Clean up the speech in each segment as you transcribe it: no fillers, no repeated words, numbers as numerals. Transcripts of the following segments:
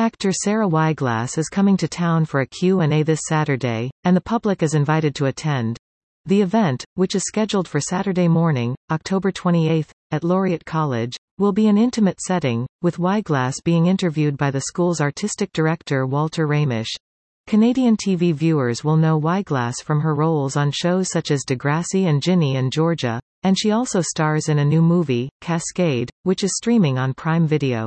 Actor Sarah Wyglass is coming to town for a Q&A this Saturday, and the public is invited to attend. The event, which is scheduled for Saturday morning, October 28, at Laureate College, will be an intimate setting, with Wyglass being interviewed by the school's artistic director Walter Ramish. Canadian TV viewers will know Wyglass from her roles on shows such as Degrassi and Ginny and Georgia, and she also stars in a new movie, Cascade, which is streaming on Prime Video.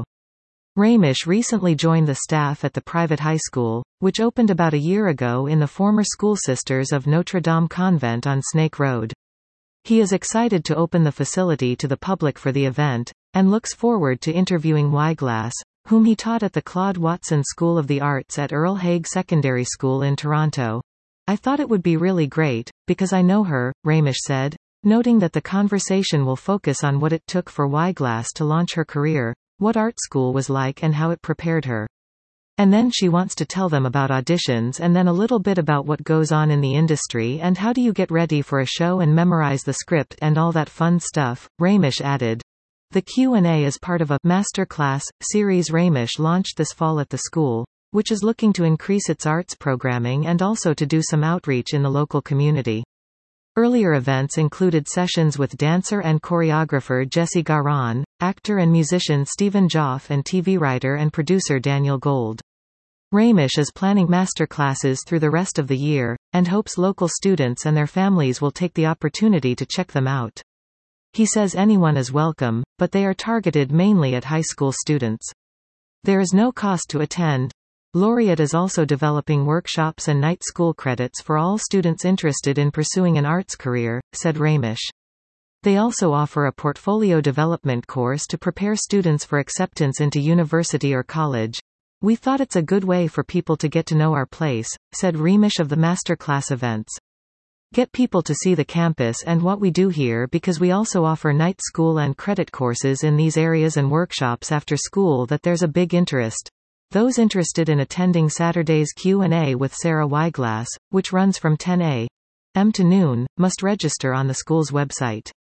Ramish recently joined the staff at the private high school, which opened about a year ago in the former School Sisters of Notre Dame Convent on Snake Road. He is excited to open the facility to the public for the event, and looks forward to interviewing Wyglass, whom he taught at the Claude Watson School of the Arts at Earl Haig Secondary School in Toronto. "I thought it would be really great, because I know her," Ramish said, noting that the conversation will focus on what it took for Wyglass to launch her career, what art school was like and how it prepared her. And then she wants to tell them about auditions and then a little bit about what goes on in the industry and how do you get ready for a show and memorize the script and all that fun stuff, Ramish added. The Q&A is part of a masterclass series Ramish launched this fall at the school, which is looking to increase its arts programming and also to do some outreach in the local community. Earlier events included sessions with dancer and choreographer Jessie Garon, actor and musician Stephen Joff and TV writer and producer Daniel Gold. Ramish is planning masterclasses through the rest of the year, and hopes local students and their families will take the opportunity to check them out. He says anyone is welcome, but they are targeted mainly at high school students. There is no cost to attend. Laureate is also developing workshops and night school credits for all students interested in pursuing an arts career, said Ramish. They also offer a portfolio development course to prepare students for acceptance into university or college. "We thought it's a good way for people to get to know our place," said Ramish of the masterclass events. "Get people to see the campus and what we do here because we also offer night school and credit courses in these areas and workshops after school that there's a big interest. Those interested in attending Saturday's Q&A with Sarah Wyglass, which runs from 10 a.m. to noon, must register on the school's website."